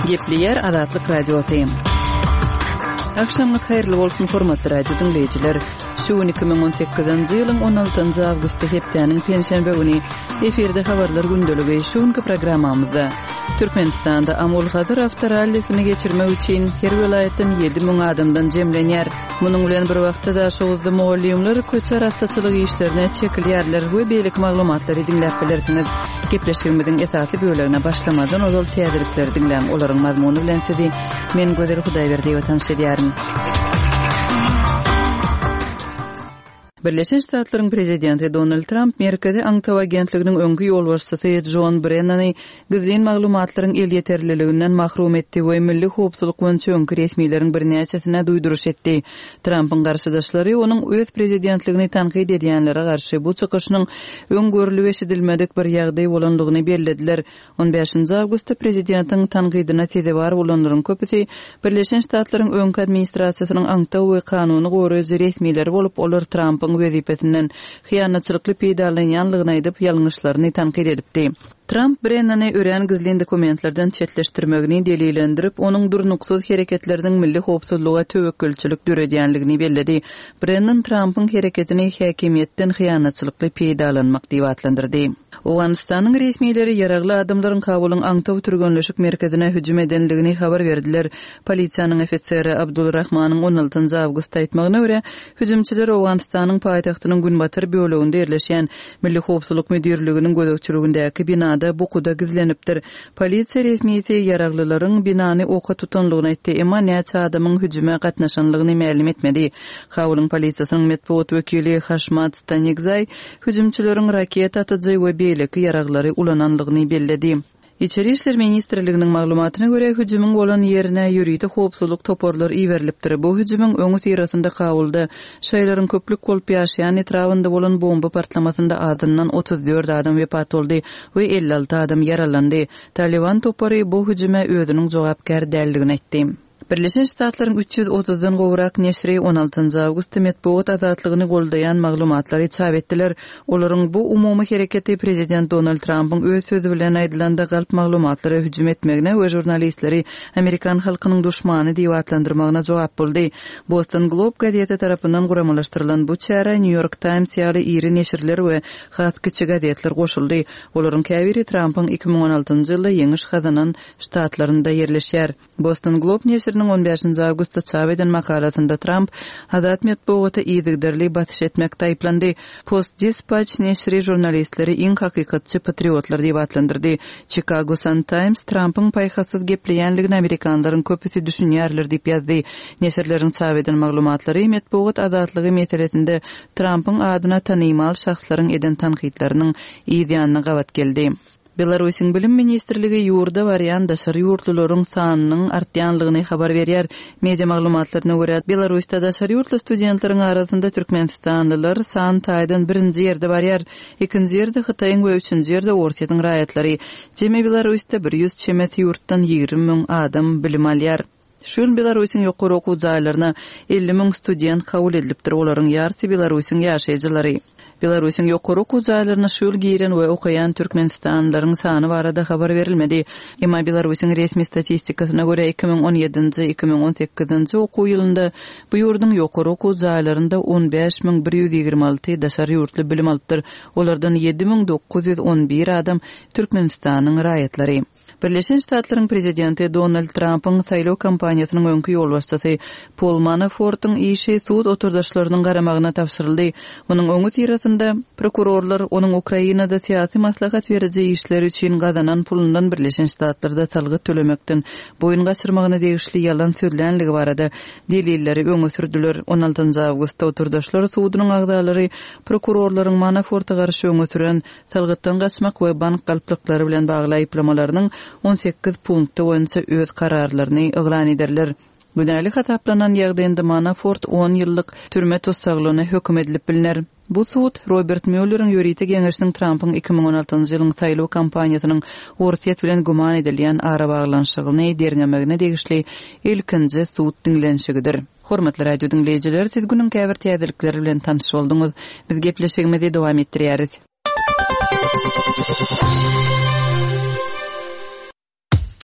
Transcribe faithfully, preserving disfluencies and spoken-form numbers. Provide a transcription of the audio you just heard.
Gepleyer Azatlyk Radiosyň. Akşamlyk hayrly bolsun hormatly radio dinleyijiler. Şu iki ming on sekizinji ýylyň on altynjy awgust hepdeniň penşenbe güni eferde habarlar gündöligi şuňky programmamyzda Türkmenistanda Amol Hazyr awtorallysyny geçirmek üçin her welaýetden ýedi ming adamdan jemlenýär. Munyň bilen bir wagtda da şowuzda mugallimler köçe rastçylyk işlerine çekilýärler we beýlik maglumatlary dinläp bilersiňiz. Gepleşigimiziň esasy bölegine başlamadan ozal täzelikleri dinläň, olaryň mazmuny bilen sizi men Göder Hudaýberdi ýatan şedýärim. Birleşen Ştatlaryň prezidenti Donald Trump Merkezi Aňtaw agentliginiň öňkü ýolbaşçysy John Brennany gizlen maglumatlaryň el ýeterliliginden mahrum etdi we milli howpsuzlyk boýunça öňkü resmiýetleriniň birnäçesine duýduruş etdi. Trumpyň garşydaşlary onuň öz prezidentligini tanqid edýänlere garşy bu çykyşynyň öňgörüli we edilmedik bir ýagdaý bolandygyny bellädiler. on beşinji awgustda prezidentiň tanqidine tezewar bolanlaryň köpüsi Birleşen Ştatlaryň öňkü administrasiýasynyň Aňtaw we kanuny goraýjy resmiýetleri bolup olar Trumpyň wezipesinden hyýanatçylykly peýdalanýanlygyny aýdyp ýalňyşlaryny tanqid edipdi. Trump Brennany ören gizlen dokumentlerden çetleşdirmegini delilendirip, onuň durnuksuz hereketleriniň milli howpsuzlyga töwekkülçilik döredýänligini belledi. Brennan Trumpyň hereketini häkimiýetden hyýanatçylykly peýdalanmak diýip adlandyrdy. Owganistanyň resmiýetleri ýaragly adamlaryň kabulyň Aňtaw türgönleşik merkezine hüjüm edenligini habar berdiler. Polisiýanyň ofiseri Abdulrahmanyň on altynjy awgustda aýtmagyna görä, hüjümçiler Owganistanyň paýtagtynyň günbatyr böleginde ýerleşýän Milli Howpsuzlyk Müdürliginiň gözegçiligindäki binada bukuda gizlenipdir. Polisiýa resmiýeti ýaraglylaryň binany oka tutanlygyny aýtdy, emma näçe adamyň hüjüme gatnaşanlygyny ma'lum etmedi. Kabulyň polisiýasynyň medpuat wekili Hashmat Stanigzay hüjümçileriň raket atyjy we beýleki ýaraglary ulananlygyny belledi. İçeri işler ministrliginiň maglumatyna görä hüjümüň bolan ýerine ýüridi howpsuzlyk toporlar iwerilipdir. Bu hüjümüň öňü tirasynda kabulda şaýlaryň köplük bolup ýaşaýan etrafynda bolan bomba partlamasynda adından otuz dört adam wepat boldy we elli alty adam yaralandy. Taliban topary bu hüjüme özüniň jogapkar däldigini aýtdy. Birleşen Ştatlaryň üç ýüz otuzdan gowrak neşri on altynjy awgustda medpuat azatlygyny goldaýan maglumatlary çap etdiler. Olaryň bu umumy hereketi prezident Donald Trumpyň öz sözü bilen aýdylanda galp maglumatlary hüjüm etmegine we jurnalistleri Amerikan halkynyň duşmany diýip adlandyrmagyna jogap boldy. Boston Globe gazeti tarapyndan guramalaşdyrylan bu çara New York Times ýaly iri neşirler we hat kiçik gazetler goşuldy. Olaryň käbiri Trumpyň iki ming on altynjy ýylda ýeňiş kazanan ştatlarynda ýerleşýär. Boston Globe neşiriniň on beşinji awgustda çap eden makalasynda Trump azat medpuaty ýygyderli batyş etmekde aýplandy. Post-Dispatch neşri jurnalistleri iň hakykatçy patriotlar diýip adlandyrdy. Chicago Sun-Times Trumpyň paýhasyz gepleýänligini Amerikanlaryň köpüsi düşünýärler diýip ýazdy. Neşirleriň çap eden maglumatlary medpuat azatlygy meselesinde Trumpyň adyna tanymal şahslaryň eden tanqidleriniň ýygyanyna gawat geldi. Belarusyň bilim ministrligi ýurda barýan daşary ýurtlaryň sanynyň artýanlygyny habar berýär. Media maglumatlaryna görä, Belarusda daşary ýurtly studentlaryň arasynda türkmenistanlylar san taýdan birinji ýerde barýar, ikinji ýerde Hytaýyň we üçünji ýerde Orsiýanyň raýatlary. Jemi Belarusda bir ýüz çemet ýurtdan ýygrimi ming adam bilim alýar. Şol Belarusyň ýokary okuw jaýlaryna elli ming student kabul edilipdir. Olaryň ýarty Belarusyň ýaşaýjylary. Belarusyň ýokary okuw jaýlaryna şol giren we okaýan türkmenistanlylaryň sany barada habar berilmedi. Emma Belarusyň resmi statistikasyna görä iki ming on ýedinji iki ming on sekizinji okuw ýylynda bu ýurdun ýokary okuw jaýlarynda on beş ming bir ýüz ýigirmi alty daşary ýurtly bilim alypdyr. Olardan yedi ming dokuz ýüz on bir adam Türkmenistanyň raýatlary. Birleşen Ştatlaryň prezidenti Donald Trumpyň saýlaw kampaniýasynyň öňkü ýolbaşçysy Paul Manafort'un işi suud oturdaşlarynyň garamagyna tapşyryldy. Onuň öňü tirasynda prokurorlar onuň Ukrainada syýasy maslahat beriji işleri üçin gazanan pulundan Birleşen Ştatlarda salgy tölemekden boyun gaçyrmagyna degişli ýalan sözlänligi barada delilleri öňe sürdüler. on altynjy awgustda oturdaşlar suudynyň agdalary prokurorlaryň Manafort'a garşy öňe süren salgytdan gaçmak we bank galplyklary bilen bagly aýplamalarynyň on sekiz punkty boýunça öz kararlaryny eglan ederler. Günälik hataplanan ýagdaýynda Manafort on ýyllyk türme tutsaglygyna hökm edilip biliner. Bu suud Robert Mueller'ın ýöriýeti geňeşiniň Trumpyň iki ming on altynjy ýylyň saýlaw kampaniýasynyň Orsiýet bilen guman edilýän ara baglanşygyny derňemegine degişli ilkinji suud dinlenşigidir. Hormatly radio dinleýijiler, siz günüň käbir täzelikleri bilen tanyş bolduňyz. Biz gepleşigimizi dowam etdirýäris.